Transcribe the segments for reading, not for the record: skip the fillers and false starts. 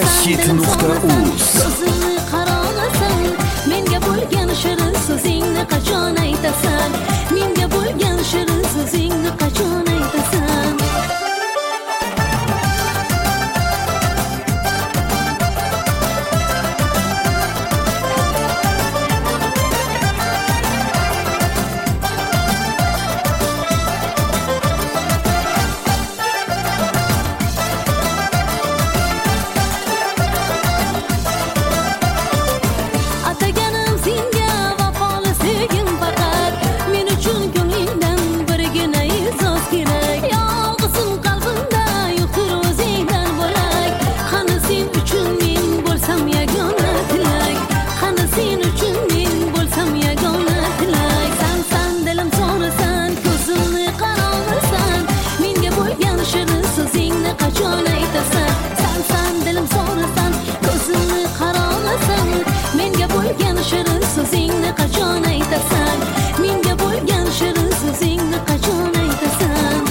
Megahit.uz Ko'zimni qarolasan, menga bo'lgan shirin so'zingni qachon aytasan? Menga bo'lgan shirin so'zingni qachon aytasan? Ataganim senga vafoli sevgim faqat, men uchun ko'nglingdan birgina e'zoz kerak. Yolg'izim qalbimda yo'qdir o'zingdan bo'lak. Qani sen uchun men bo'lsam yagona tilak. Qani sen uchun men bo'lsam yagona tilak. San dilim so'rasan, ko'zimni qarolasan, menga bo'lgan shirin so'zingni qachon aytasan? San dilim so'rasan, ko'zimni qarolasan, menga bo'lgan shirin so'zingni qachon aytasan? Menga bo'lgan shirin so'zingni qachon aytasan?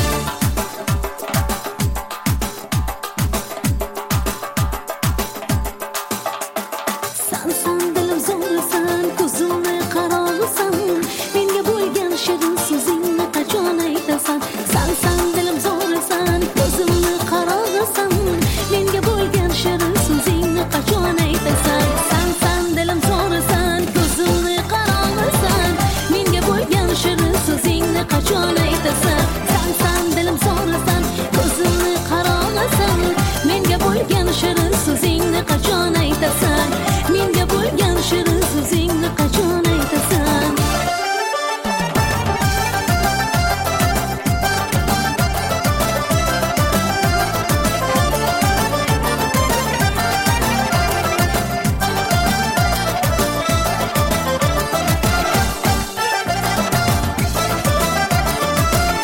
San dilim so'rasan, ko'zimni qarolasan, menga bo'lgan shirin so'zingni qachon aytasan? San dilim so'rasan, ko'zimni qarolasan, menga bo'lgan shirin so'zingni qachon aytasan? San dilim so'rasan, ko'zimni qarolasan, menga bo'lgan shirin so'zingni qachon aytasan? San dilim so'rasan, ko'zimni qarolasan, menga bo'lgan shirin so'zingni qachon aytasan? Menga bo'lgan shirin so'zingni qachon aytasan?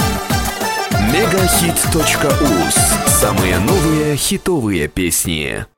Megahit.uz. Самые новые хитовые песни.